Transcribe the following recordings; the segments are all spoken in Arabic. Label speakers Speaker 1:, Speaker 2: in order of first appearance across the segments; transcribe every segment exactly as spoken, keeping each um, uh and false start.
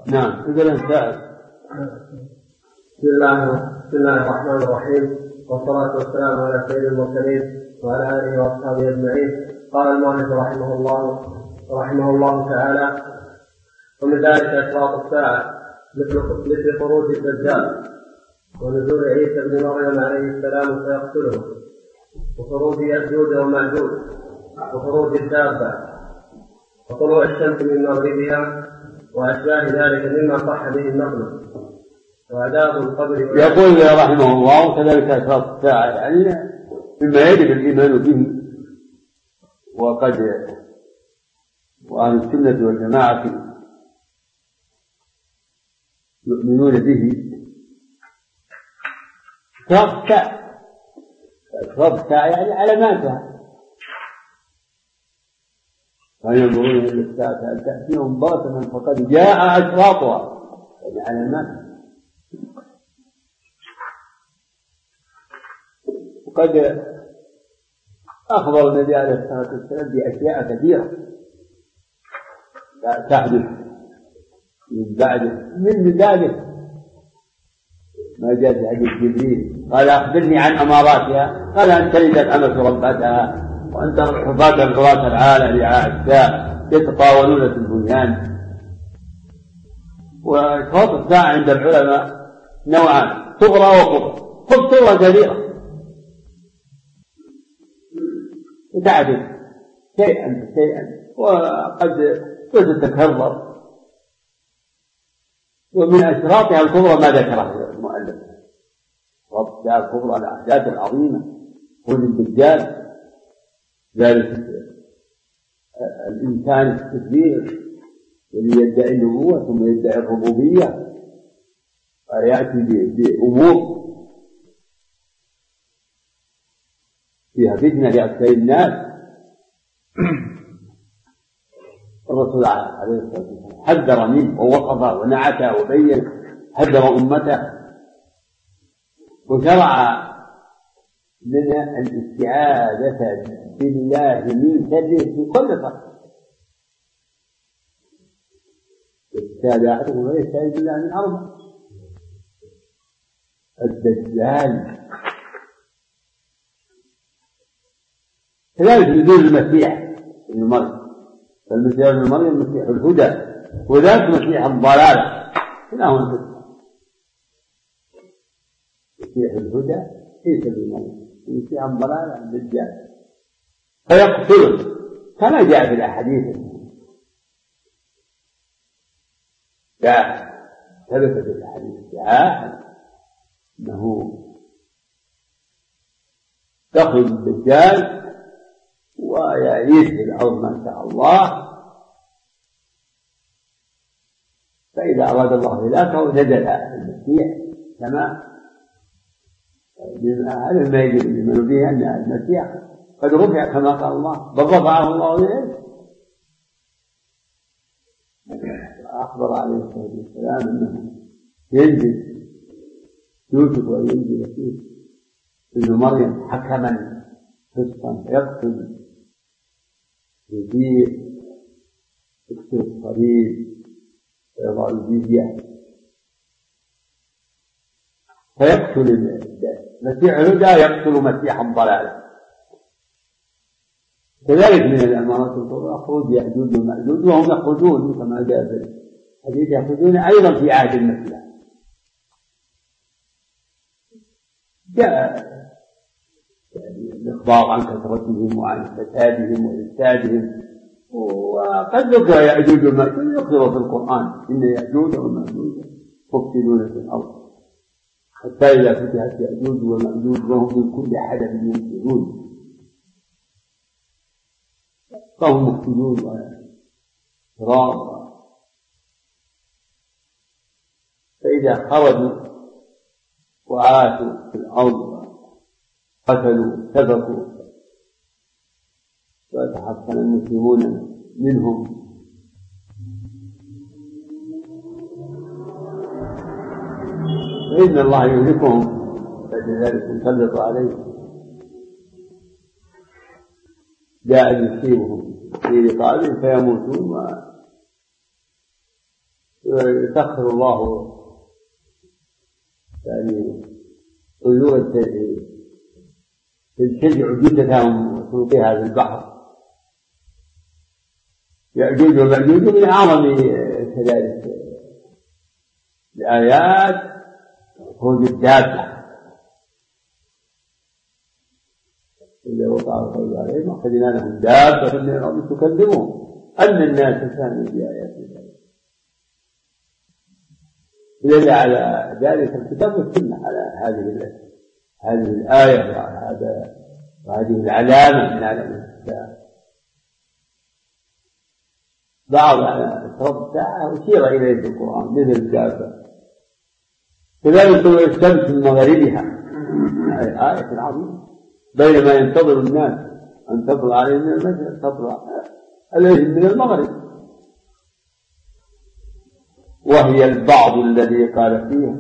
Speaker 1: نعم. إذا السائل.
Speaker 2: بسم الله بسم الله الرحمن الرحيم، والصلاة والسلام على سيد المرسلين وعلى آله وأصحابه أجمعين. قال المؤلف رحمه الله رحمه الله تعالى: ومن ذلك أشراط الساعة مثل مثل خروج الدجال ونزول عيسى بن مريم عليه السلام فيقتله، وخروج يأجوج ومأجوج، وخروج الدابة، وطلوع الشمس من مغربها، وأشباه ذلك مما صح به النقل، وعذاب القبر.
Speaker 1: يقول رحمه الله: كذلك أشراط الساعة، يعني مما يجب الإيمان به. وقد وأهل السنة والجماعة يؤمنون به. أشراط الساعة أشراط الساعة يعني علاماتها، فينظرون إلى الساعة أن تأتيهم بغتة فقد جاء أشراطها، يعني علاماتها. وقد أخبر النبي عليه الصلاة والسلام بأشياء كثيرة تحدث من بعده، من ذلك ما جاء في حديث جبريل قال: أخبرني عن أماراتها، قال: أن تلد الأمة ربتها، وأن تحفاة العراة العالة رعاء الشاء يتطاولون في البنيان. وأشراط الساعة عند العلماء نوعان: صغرى وكبرى. خذ صغرى كبيرة تعرف شيئا شيئا وقد تتكرر. ومن أشراطها الكبرى ما ذكره المؤلف: أشراط الساعة الكبرى الأحداث العظيمة، خروج الدجال، ذلك الإنسان التكبير الذي يدعي النبوة ثم يدعي الربوبية ويأتي بأمور فيها فتنة لأكثر الناس. الرسول عليه الصلاة والسلام حذر منه ووقف ونعت وبين، حذر أمته، وشرع لنا الاستعاذة بالله من شره في كل صف. يستعاذ أحدكم ويستعيذ بالله من أربع: الدجال، كذلك نزول المسيح ابن مريم، فالمسيح ابن مريم مسيح الهدى، وذاك مسيح الضلالة. كلاهما مسيح الهدى عيسى ابن مريم، مسيح الضلالة الدجال. فيقتله كما جاء في الأحاديث، جاء ثبت في الأحاديث جاء أنه يخرج الدجال ويعيش في الأرض ما شاء الله، فإذا أراد الله هلاكه نزل المسيح كما هذا ما يجب الإيمان به، أن المسيح قد رفع كما قال الله: بل رفعه الله إليه. أخبر عليه الصلاة والسلام أنه ينزل يوسف وينزل فيه ابن مريم حكما قسطا فيقتل يزيد يكسر الصليب ويضع الجزية فيقتل مسيح الهدى، يقتل مسيح الضلالة. كذلك من الأمارات الكبرى خروج يأجوج ومأجوج، وهم يخرجون كما جاء في الحديث يخرجون أيضا في عهد المسيح. جاء الإخبار عن كثرتهم وعن فسادهم وإفسادهم، وقد ذكر يأجوج ومأجوج يذكر في القرآن: إن يأجوج ومأجوج مفسدون في الأرض حتى إذا فتحت يأجوج ومأجوج وهم من كل حدب ينسلون، فهم مفسدون وفرار. فإذا خرجوا وعاشوا في الأرض قتلوا سبقوا وتحصن المسلمون منهم، فإن الله يهلكهم بعد ذلك يسلط عليهم جاء يصيبهم في رقابهم فيموتون يسخر الله يعني طيور تنشجع جثتهم وتلقيها في البحر. يأجوج ومأجوج من أعظم كذلك الآيات خروج الدابة إذا وقع القول عليهم أخذنا لهم دابة من الأرض تكذبهم أن الناس كانوا بآيات الله. دل على ذلك الكتاب والسنة على هذه هذه الآية وهذا وهذه العلامة من علامات الساعة. بعض أسباب الساعة أشير إليه في القرآن مثل الدابة. كذلك طلوع الشمس من مغربها آية عظيمة بينما ينتظر الناس أن تطلع عليهم من المشرق تطلع عليهم من المغرب. وهي البعض الذي قال فيه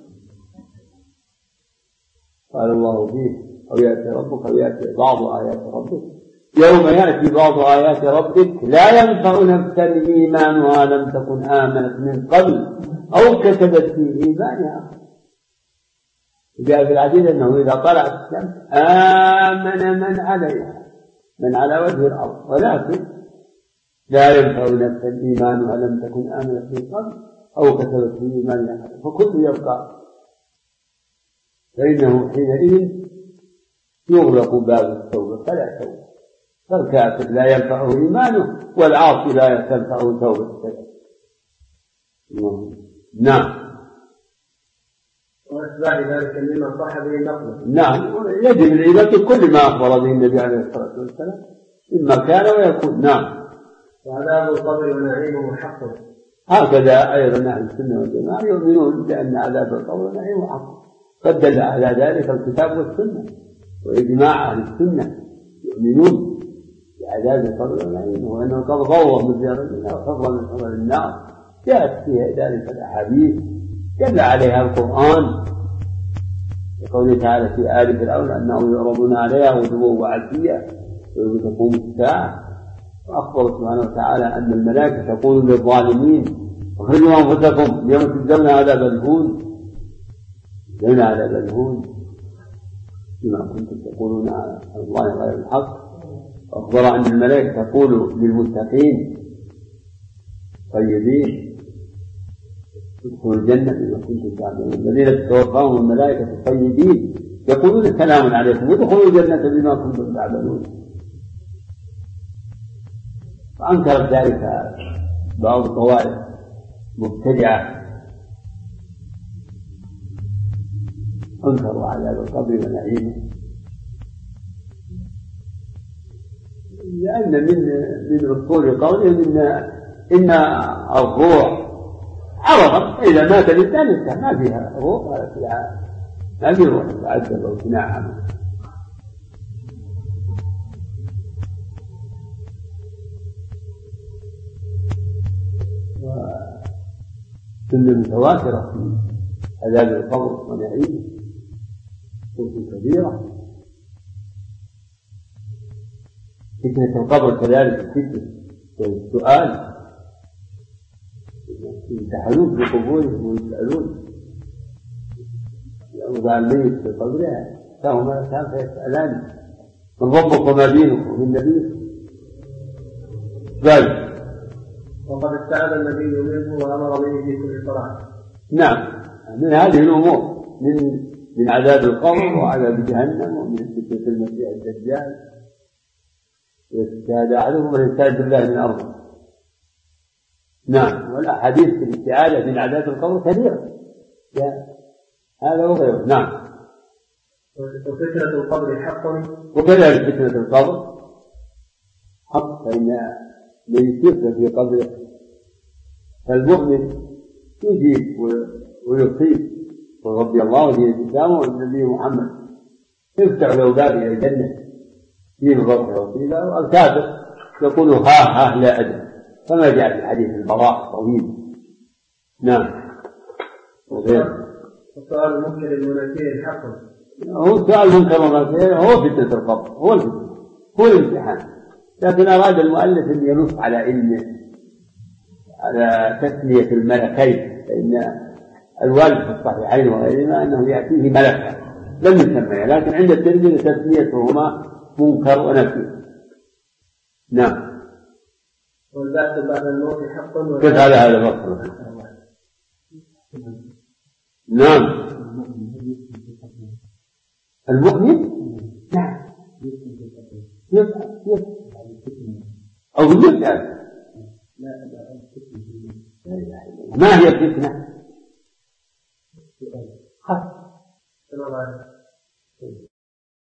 Speaker 1: قال الله فيه أو يأتي ربك أو يأتي بعض آيات ربك يوم يأتي بعض آيات ربك لا ينفع نفسا إيمانها لم تكن آمنت من قبل أو كسبت في إيمانها. جاء في الحديث أنه إذا طلعت الشمس آمن من عليها من على وجه الأرض ولكن لا ينفع نفسا إيمانها لم تكن آمنت من قبل أو كسبت في إيمانها فكل يبقى فإنه حينئذ يغلق باب التوبة فلا توبة. فالكافر لا ينفعه إيمانه والعاصي لا تنفعه توبة. نعم.
Speaker 2: وأتباع ذلك مما صح به نقله.
Speaker 1: نعم يجب الإيمان بكل ما أخبر به النبي عليه الصلاة والسلام إما كان ويكون. نعم.
Speaker 2: وعذاب القبر ونعيمه حق.
Speaker 1: هكذا أيضا أهل السنة والجماعة يؤمنون بأن عذاب القبر ونعيمه حق. قد دل على ذلك الكتاب والسنة وإجماع أهل السنة يؤمنون بعذاب القبر ونعيمه وأنه قد ضوى من زيارة النار وفضل من حضر النار. جاءت فيها ذلك الأحاديث دل عليها القرآن يقول تعالى في آل فرعون أنهم يعرضون عليها غدوا وعشيا ويوم تقوم الساعة. وأخبر سبحانه وتعالى أن الملائكة تقول للظالمين اخرجوا أنفسكم اليوم تجزون عذاب الهون تجزون عذاب الهون بما كنتم تقولون على الله غير الحق. وأخبر أن الملائكة تقول للمتقين طيبين ادخلوا الجنة بما كنتم تعملون الذين تتوفاهم الملائكة الطيبين يقولون سلام عليكم ادخلوا الجنة بما كنتم تعملون. فأنكرت ذلك بعض الطوائف مبتدعة أنكروا عذاب القبر ونعيمه لأن من من أصول قولهم إن إن الروح عرضت إذا مات الإنسان انتهى ما فيها روح ولا فيها ما فيها روح تعذب أو تنعم. وسنة متواترة في عذاب القبر ونعيمه سنة كبيرة. فتنة القبر كذلك الفتنة والسؤال يمتحنون في قبورهم ويسألون يوضع الميت في قبرها فهم كان فيسألان من ربك وما دينك ومن نبيك ذلك.
Speaker 2: وقد استعاذ النبي منه وأمر به في كل صلاة.
Speaker 1: نعم من هذه الأمور من من عذاب القبر وعذاب جهنم ومن فتنة المسيح الدجال والاستعاذة أحدهم والاستعاذ بالله من أرضه. نعم والأحاديث في الاستعاذة من عذاب القبر كثيرة هذا وغيره. نعم.
Speaker 2: وفتنة القبر حق.
Speaker 1: وكذلك فتنة القبر حق فإن من يسير في قبره فالمؤمن يجيب ويصيب ورضي الله به الإسلام والنبي محمد يفتح له باب إلى الجنة فيه الغفر وصيبة. والكافر يقول ها ها لا أدري كما جاء في حديث البراء طويل. نعم.
Speaker 2: وسؤال المنكر المنكر حق.
Speaker 1: هو سؤال المنكر والنكير هو فتنة القبر هو الفتنة هو الامتحان. لكن أراد المؤلف أن ينص على علم على تسمية الملكين، فإن الوارد في الصحيحين وغيرهما أنه يأتيه ملكا لم يسمى، لكن عند الترمذي تسميتهما منكر ونكير. نعم.
Speaker 2: والبعث بعد الموت حق
Speaker 1: كيف على هذا الوصف؟ نعم. المؤمن نعم يسأل أو يسأل. ما هي الفتنة؟ خلاص